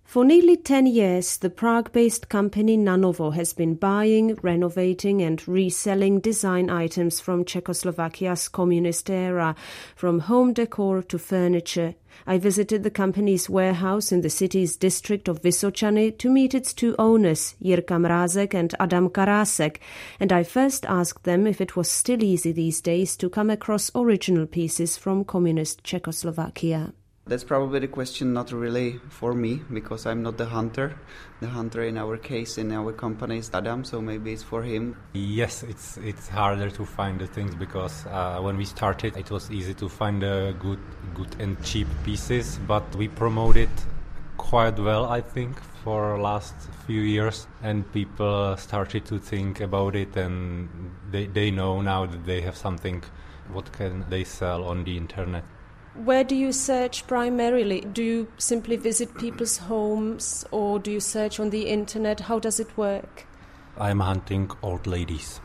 For nearly 10 years, the Prague-based company Nanovo has been buying, renovating and reselling design items from Czechoslovakia's communist era, from home decor to furniture. I visited the company's warehouse in the city's district of Vysočany to meet its two owners, Jirka Mrázek and Adam Karásek, and I first asked them if it was still easy these days to come across original pieces from communist Czechoslovakia. That's probably the question not really for me, because I'm not the hunter. The hunter in our case, in our company, is Adam, so maybe it's for him. Yes, it's harder to find the things because when we started it was easy to find good and cheap pieces, but we promoted quite well, I think, for last few years, and people started to think about it, and they know now that they have something what can they sell on the internet. Where do you search primarily? Do you simply visit people's homes or do you search on the internet? How does it work? I'm hunting old ladies.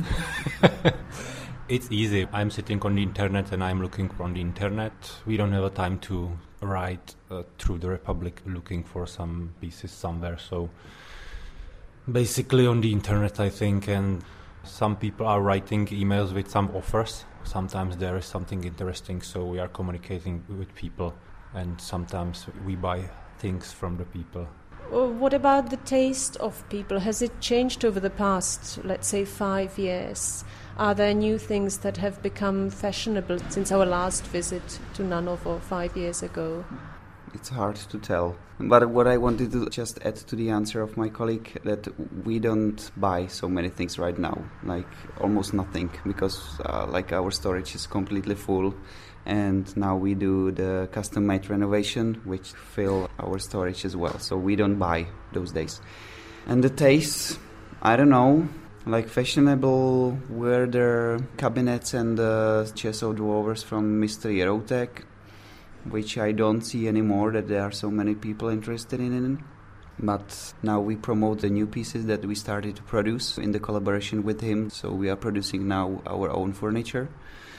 It's easy. I'm sitting on the internet and I'm looking on the internet. We don't have a time to ride through the Republic looking for some pieces somewhere. So basically on the internet, I think, and some people are writing emails with some offers. Sometimes there is something interesting, so we are communicating with people, and sometimes we buy things from the people. What about the taste of people? Has it changed over the past, let's say, 5 years? Are there new things that have become fashionable since our last visit to Nanovo 5 years ago? It's hard to tell. But what I wanted to just add to the answer of my colleague, that we don't buy so many things right now, like almost nothing, because like our storage is completely full, and now we do the custom-made renovation, which fill our storage as well. So we don't buy those days. And the taste, I don't know, like fashionable were the cabinets and the chest of drawers from Mr. Jeroutek, which I don't see anymore, that there are so many people interested in it. But now we promote the new pieces that we started to produce in the collaboration with him. So we are producing now our own furniture.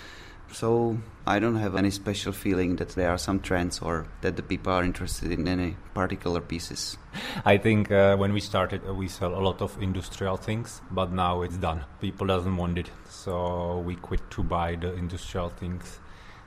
So I don't have any special feeling that there are some trends or that the people are interested in any particular pieces. I think when we started, we sell a lot of industrial things, but now it's done. People doesn't want it, so we quit to buy the industrial things.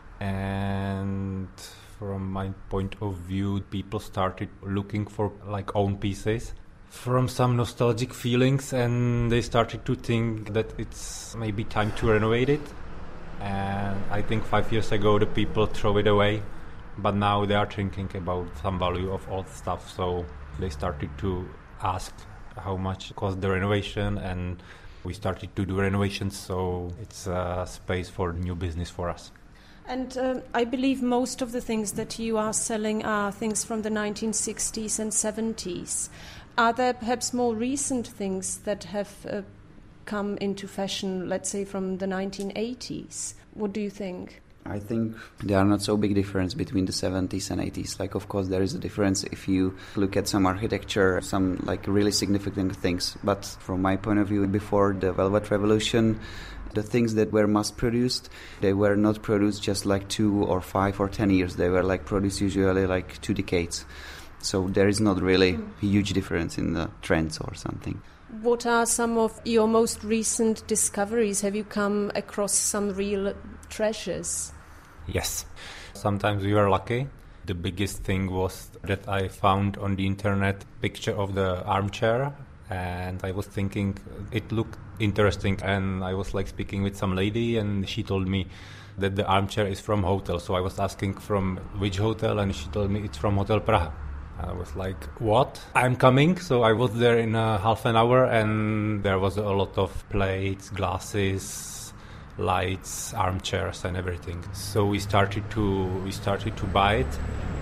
And from my point of view, people started looking for like own pieces from some nostalgic feelings, and they started to think that it's maybe time to renovate it. And I think 5 years ago the people throw it away, but now they are thinking about some value of old stuff, so they started to ask how much cost the renovation, and we started to do renovations, so it's a space for new business for us. And I believe most of the things that you are selling are things from the 1960s and 70s. Are there perhaps more recent things that have come into fashion, let's say from the 1980s? What do you think? I think there are not so big difference between the 70s and 80s. Like, of course, there is a difference if you look at some architecture, some like really significant things. But from my point of view, before the Velvet Revolution, the things that were mass-produced, they were not produced just like 2 or 5 or 10 years. They were like produced usually like 2 decades. So there is not really a huge difference in the trends or something. What are some of your most recent discoveries? Have you come across some real treasures? Yes. Sometimes we were lucky. The biggest thing was that I found on the internet a picture of the armchair, and I was thinking it looked interesting, and I was like speaking with some lady, and she told me that the armchair is from hotel. So I was asking from which hotel, and she told me it's from Hotel Praha. I was like, what? I'm coming. So I was there in half an hour, and there was a lot of plates, glasses, lights, armchairs and everything. So we started to buy it,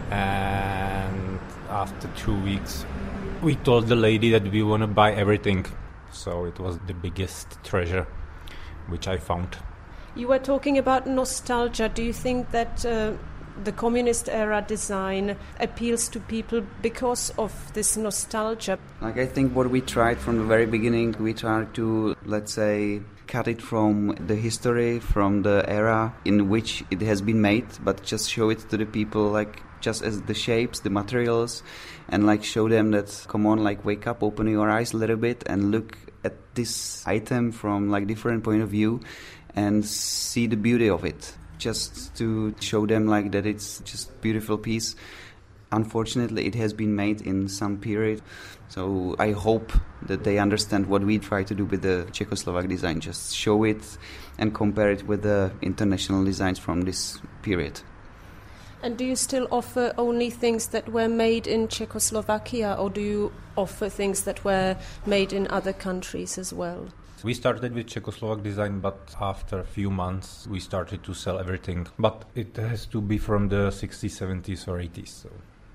and after 2 weeks we told the lady that we want to buy everything. So it was the biggest treasure which I found. You were talking about nostalgia. Do you think that the communist era design appeals to people because of this nostalgia? Like, I think what we tried from the very beginning, we tried to, let's say, cut it from the history, from the era in which it has been made, but just show it to the people like just as the shapes, the materials, and like show them that, come on, like wake up, open your eyes a little bit and look at this item from like different point of view and see the beauty of it. Just to show them like that it's just beautiful piece. Unfortunately, it has been made in some period, so I hope that they understand what we try to do with the Czechoslovak design, just show it and compare it with the international designs from this period. And do you still offer only things that were made in Czechoslovakia, or do you offer things that were made in other countries as well? We started with Czechoslovak design, but after a few months we started to sell everything. But it has to be from the 60s, 70s or 80s. So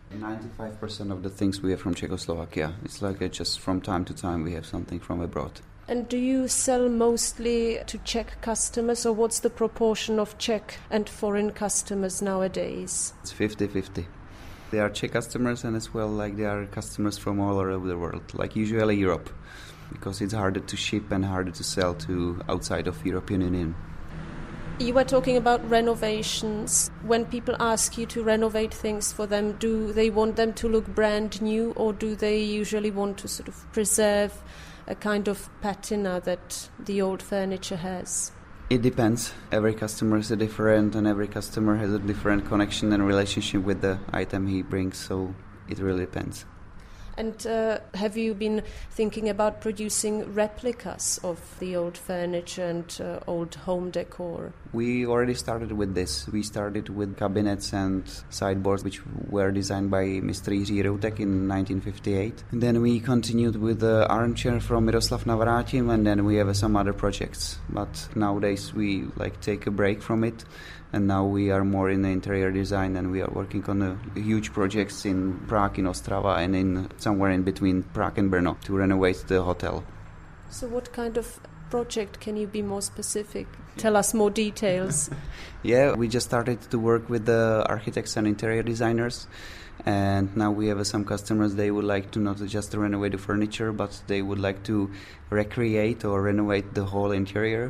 95% of the things we have from Czechoslovakia. It's like just from time to time we have something from abroad. And do you sell mostly to Czech customers, or what's the proportion of Czech and foreign customers nowadays? It's 50-50. They are Czech customers and as well like they are customers from all over the world, like usually Europe, because it's harder to ship and harder to sell to outside of European Union. You were talking about renovations. When people ask you to renovate things for them, do they want them to look brand new, or do they usually want to sort of preserve a kind of patina that the old furniture has? It depends. Every customer is different and every customer has a different connection and relationship with the item he brings, so it really depends. And have you been thinking about producing replicas of the old furniture and old home decor? We already started with this. We started with cabinets and sideboards which were designed by Mr. Jiří Routek in 1958. And then we continued with the armchair from Miroslav Navrátil, and then we have some other projects. But nowadays we like take a break from it. And now we are more in the interior design, and we are working on huge projects in Prague, in Ostrava, and in somewhere in between Prague and Brno to renovate the hotel. So what kind of project? Can you be more specific? Tell us more details. Yeah, we just started to work with the architects and interior designers. And now we have some customers, they would like to not just renovate the furniture, but they would like to recreate or renovate the whole interior.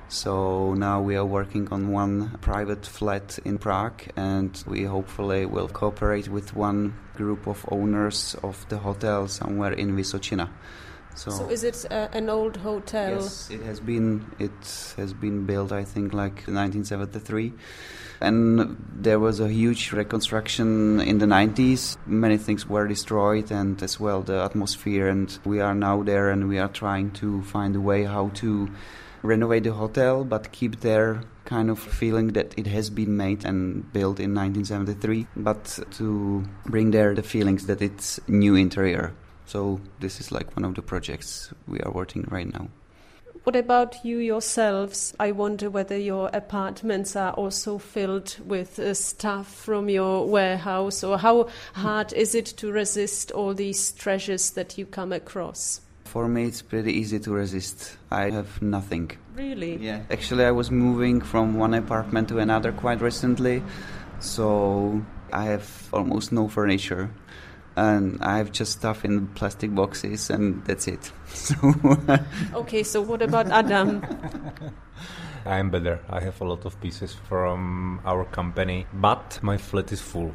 So now we are working on one private flat in Prague, and we hopefully will cooperate with one group of owners of the hotel somewhere in Vysočina. So is it an old hotel? Yes, it has been built, I think, like 1973. And there was a huge reconstruction in the 90s. Many things were destroyed, and as well the atmosphere. And we are now there, and we are trying to find a way how to renovate the hotel, but keep their kind of feeling that it has been made and built in 1973, but to bring there the feelings that it's new interior. So this is like one of the projects we are working right now. What about you yourselves? I wonder whether your apartments are also filled with stuff from your warehouse, or how hard is it to resist all these treasures that you come across? For me, it's pretty easy to resist. I have nothing. Really? Yeah. Actually, I was moving from one apartment to another quite recently, so I have almost no furniture. And I have just stuff in plastic boxes, and that's it. Okay, so what about Adam? I'm better. I have a lot of pieces from our company, but my flat is full.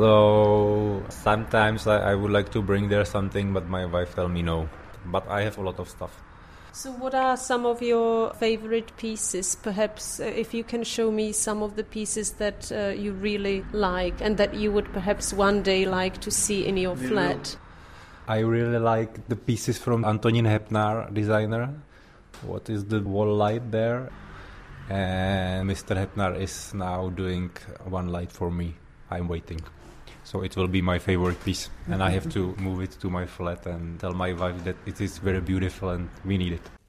So sometimes I would like to bring there something, but my wife tells me no. But I have a lot of stuff. So what are some of your favorite pieces? Perhaps if you can show me some of the pieces that you really like and that you would perhaps one day like to see in your flat. I really like the pieces from Antonín Hepnar, designer. What is the wall light there? And Mr. Hepnar is now doing one light for me. I'm waiting. So it will be my favorite piece, and I have to move it to my flat and tell my wife that it is very beautiful and we need it.